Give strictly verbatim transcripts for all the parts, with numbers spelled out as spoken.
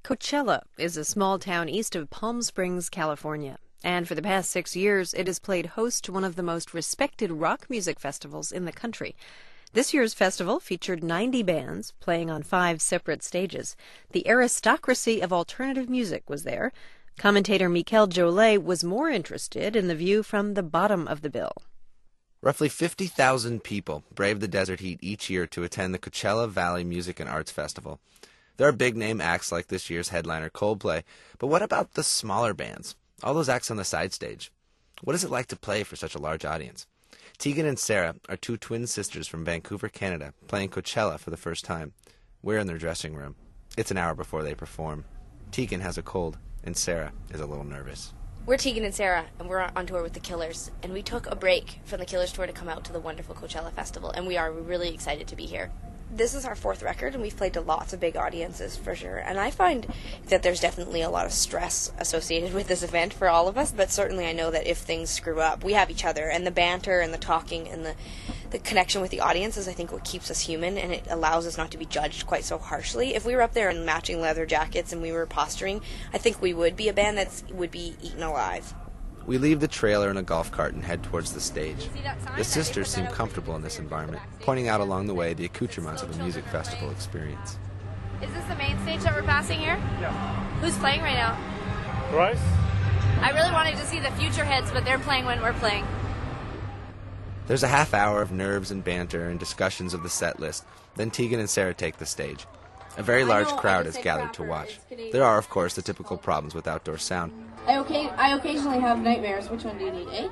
Coachella is a small town east of Palm Springs, California, and for the past six years it has played host to one of the most respected rock music festivals in the country. This year's festival featured ninety bands playing on five separate stages. The aristocracy of alternative music was there. Commentator Mikel Jolet was more interested in the view from the bottom of the bill. Roughly fifty thousand people brave the desert heat each year to attend the Coachella Valley Music and Arts Festival. There are big-name acts like this year's headliner Coldplay, but what about the smaller bands? All those acts on the side stage. What is it like to play for such a large audience? Tegan and Sarah are two twin sisters from Vancouver, Canada, playing Coachella for the first time. We're in their dressing room. It's an hour before they perform. Tegan has a cold, and Sarah is a little nervous. We're Tegan and Sarah, and we're on tour with the Killers, and we took a break from the Killers tour to come out to the wonderful Coachella Festival, and we are really excited to be here. This is our fourth record, and we've played to lots of big audiences, for sure. And I find that there's definitely a lot of stress associated with this event for all of us, but certainly I know that if things screw up, we have each other. And the banter and the talking and the, the connection with the audience is, I think, what keeps us human, and it allows us not to be judged quite so harshly. If we were up there in matching leather jackets and we were posturing, I think we would be a band that would be eaten alive. We leave the trailer in a golf cart and head towards the stage. The sisters seem comfortable in this environment, pointing out along the way the accoutrements of a music festival experience. Is this the main stage that we're passing here? Yeah. Who's playing right now? Bryce? I really wanted to see the Future Heads, but they're playing when we're playing. There's a half hour of nerves and banter and discussions of the set list. Then Tegan and Sarah take the stage. A very large crowd is gathered to watch. There are, of course, the typical problems with outdoor sound. I, okay, I occasionally have nightmares. Which one do you need, eh?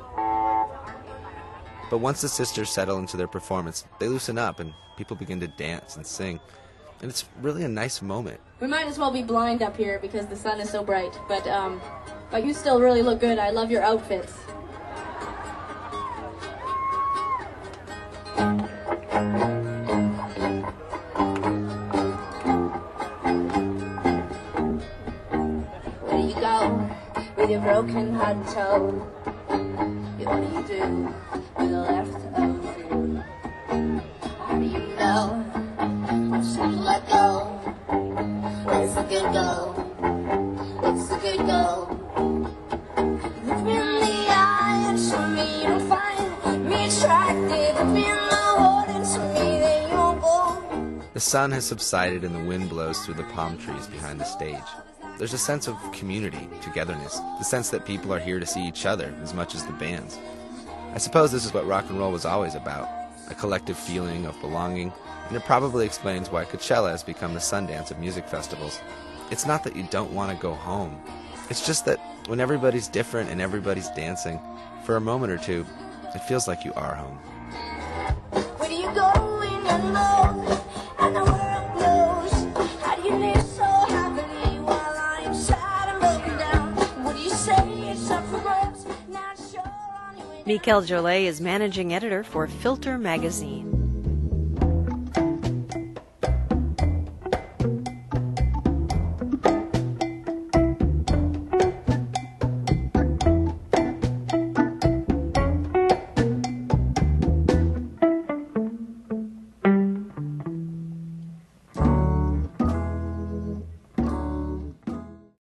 But once the sisters settle into their performance, they loosen up and people begin to dance and sing. And it's really a nice moment. We might as well be blind up here because the sun is so bright. But, um, but you still really look good. I love your outfits. With your broken heart and toe, what do you do with the left of you? How do you know when to let go? Where's the good go? What's the good go? Look me in the eye and show me you don't find me attractive. Look me in the heart and show me that you won't go. The sun has subsided and the wind blows through the palm trees behind the stage. There's a sense of community, togetherness, the sense that people are here to see each other as much as the bands. I suppose this is what rock and roll was always about, a collective feeling of belonging, and it probably explains why Coachella has become the Sundance of music festivals. It's not that you don't want to go home. It's just that when everybody's different and everybody's dancing, for a moment or two, it feels like you are home. Where do you go when you're alone? I know where I'm close. How do you live so happily while I'm sad and broken down? What do you say? It's up for grabs. Not sure on your way. Mikel Jolet is managing editor for Filter magazine.